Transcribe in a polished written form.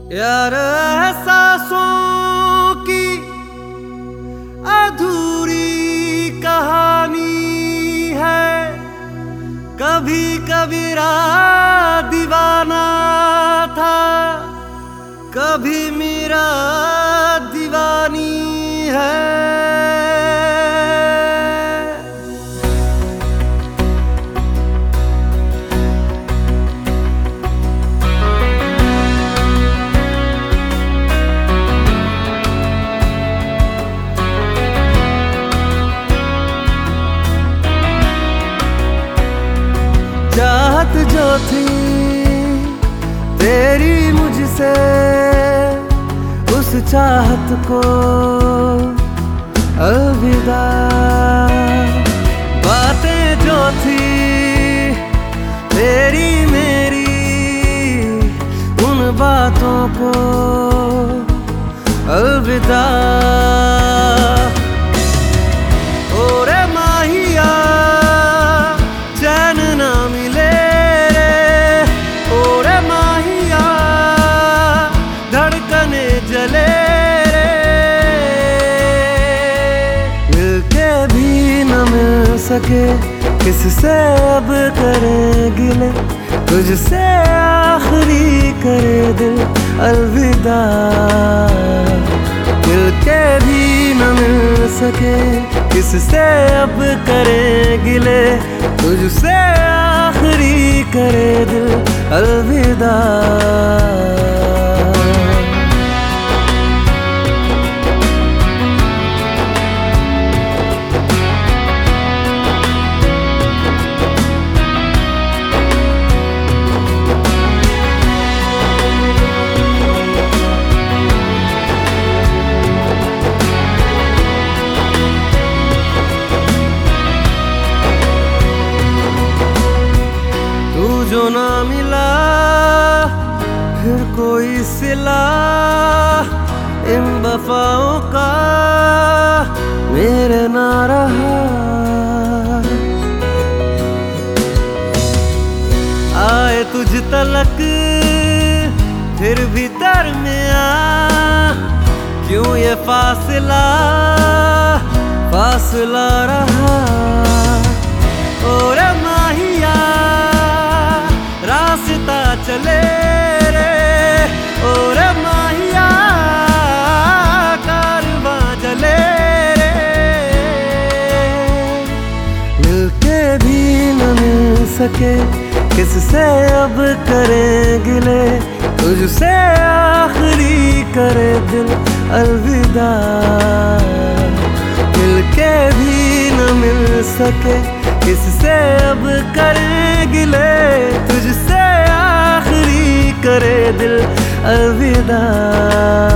यार एहसासों की अधूरी कहानी है। कभी कबीरा दीवाना था, कभी मेरा दीवानी है। चाहत जो थी तेरी मुझसे, उस चाहत को अलविदा। बातें जो थी तेरी मेरी, उन बातों को अलविदा। ओरे माहिया चैन ना मिले रे, ओरे माहिया धड़कने जले रे। मिलके भी न मिल सके, किससे अब करें गिले। तुझसे आखिरी करे दिल अलविदा। मिलके भी न मिल सके, किससे अब करें गिले। तुझसे आखिरी करे दिल अलविदा। जो ना मिला फिर कोई सिला इन वफाओं का मेरे ना रहा। आए तुझ तलक फिर भीतर में आ, क्यों ये फासला फासला रहा। और माहिया रास्ता चले रे, और माहिया कारवां चले रे। मिलके भी न मिल सके, किससे अब करें गिले। तुझसे आखिरी करे दिल अलविदा। मिलके भी न मिल सके, किससे अब करें गिले। तुझसे आखिरी करे दिल अलविदा।